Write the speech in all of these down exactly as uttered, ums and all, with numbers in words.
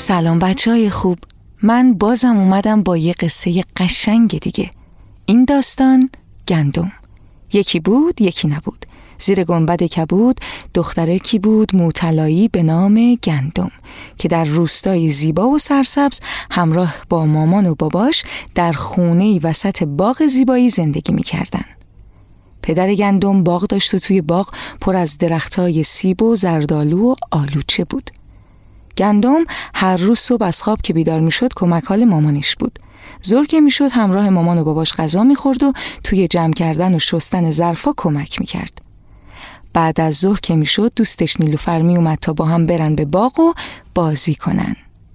سلام بچه های خوب، من بازم اومدم با یه قصه قشنگ دیگه. این داستان گندم. یکی بود یکی نبود. زیر گنبد کبود دخترکی بود موطلایی به نام گندم که در روستای زیبا و سرسبز همراه با مامان و باباش در خونه‌ای وسط باغ زیبایی زندگی می‌کردن. پدر گندم باغ داشت و توی باغ پر از درختای سیب و زردآلو و آلوچه بود. گندم هر روز صبح از خواب که بیدار میشد کمک حال مامانش بود. ظهر که میشد همراه مامان و باباش غذا میخورد و توی جمع کردن و شستن ظرفا کمک میکرد. بعد از ظهر که میشد دوستش نیلوفر میومد تا با هم برن به باغ و بازی کنن.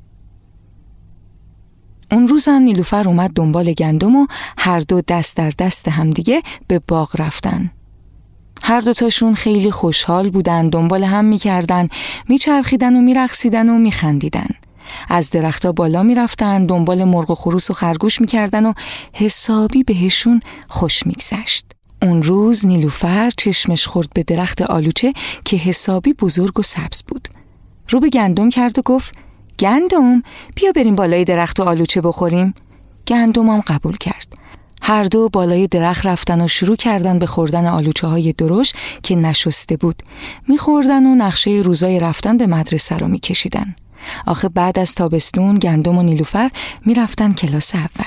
اون روز هم نیلوفر اومد دنبال گندم و هر دو دست در دست همدیگه به باغ رفتن. هر دوتاشون خیلی خوشحال بودن، دنبال هم میکردن، میچرخیدن و میرقصیدن و میخندیدن. از درختها بالا میرفتن، دنبال مرغ و خروس و خرگوش میکردن و حسابی بهشون خوش میگذشت. اون روز نیلوفر چشمش خورد به درخت آلوچه که حسابی بزرگ و سبز بود. رو به گندم کرد و گفت: گندم، بیا بریم بالای درخت و آلوچه بخوریم. گندم هم قبول کرد. هر دو بالای درخت رفتن و شروع کردن به خوردن آلوچه های درشت که نشسته بود. میخوردن و نقشه روزای رفتن به مدرسه رو میکشیدن. آخه بعد از تابستون گندم و نیلوفر میرفتن کلاس اول.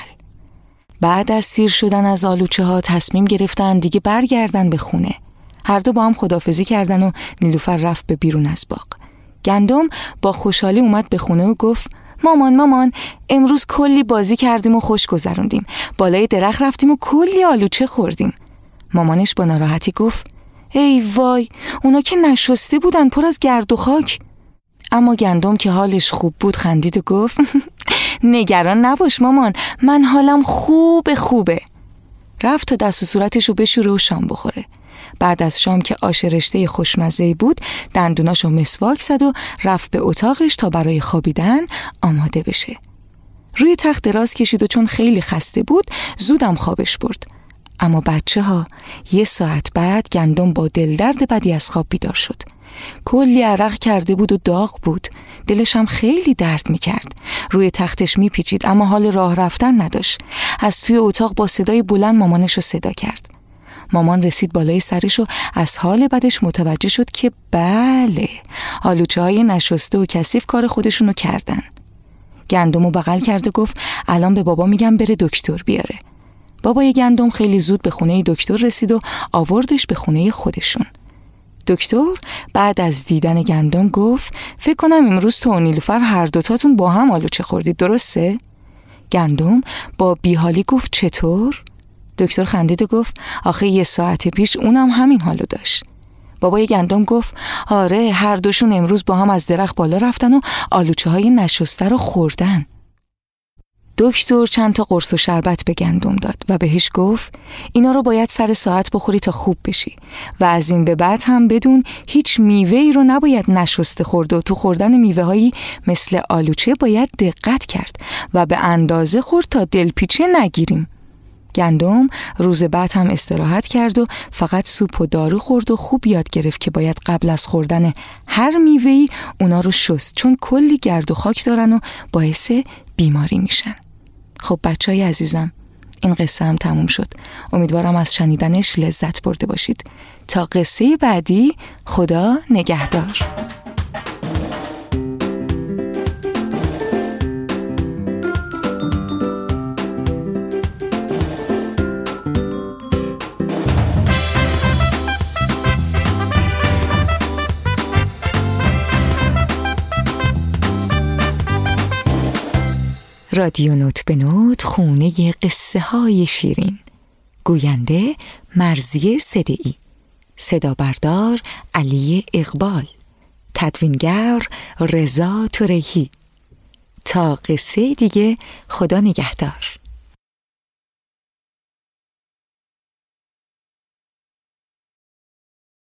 بعد از سیر شدن از آلوچه ها تصمیم گرفتن دیگه برگردن به خونه. هر دو با هم خداحافظی کردن و نیلوفر رفت به بیرون از باغ. گندم با خوشحالی اومد به خونه و گفت: مامان مامان امروز کلی بازی کردیم و خوش گذروندیم. بالای درخت رفتیم و کلی آلوچه خوردیم. مامانش با ناراحتی گفت: ای وای، اونا که نشسته بودن، پر از گرد و خاک. اما گندم که حالش خوب بود خندید و گفت: نگران نباش مامان، من حالم خوب خوبه. رفت تا دست و صورتشو بشوره و شام بخوره. بعد از شام که آش رشته خوشمزه‌ای بود دندوناشو مسواک زد و رفت به اتاقش تا برای خوابیدن آماده بشه. روی تخت دراز کشید و چون خیلی خسته بود زودم خوابش برد. اما بچه ها یه ساعت بعد گندم با دلدرد بدی از خواب بیدار شد. کلی عرق کرده بود و داغ بود. دلش هم خیلی درد میکرد. روی تختش میپیچید اما حال راه رفتن نداشت. از توی اتاق با صدای بلند مامانشو صدا کرد. مامان رسید بالای سرش و از حال بدش متوجه شد که بله، آلوچه های نشسته و کثیف کار خودشونو کردن. گندمو بغل کرد و گفت: الان به بابا میگم بره دکتر بیاره. بابای گندم خیلی زود به خونه دکتر رسید و آوردش به خونه خودشون. دکتر بعد از دیدن گندم گفت: فکر کنم امروز تو و نیلوفر هر دوتاتون با هم آلوچه خوردید، درسته؟ گندم با بیحالی گفت: چطور؟ دکتر خندید و گفت: آخه یه ساعت پیش اونم همین حالو داشت. بابای گندم گفت: آره، هر دوشون امروز با هم از درخت بالا رفتن و آلوچه های نشسته رو خوردن. دکتر چند تا قرص و شربت به گندم داد و بهش گفت: اینا رو باید سر ساعت بخوری تا خوب بشی و از این به بعد هم بدون هیچ میوه‌ای رو نباید نشسته خورد و تو خوردن میوه‌هایی مثل آلوچه باید دقت کرد و به اندازه خورد تا دلپیچه نگیریم. گندم روز بعد هم استراحت کرد و فقط سوپ و دارو خورد و خوب یاد گرفت که باید قبل از خوردن هر میوه‌ای اونا رو شست، چون کلی گرد و خاک دارن و باعث بیماری میشن. خب بچهای عزیزم، این قصه هم تموم شد. امیدوارم از شنیدنش لذت برده باشید. تا قصه بعدی، خدا نگهدار. رادیو نوت به نوت، خونه قصه های شیرین. گوینده مرضیه صدیعی، صدا بردار علی اقبال، تدوینگر رضا ترهی. تا قصه دیگه، خدا نگهدار.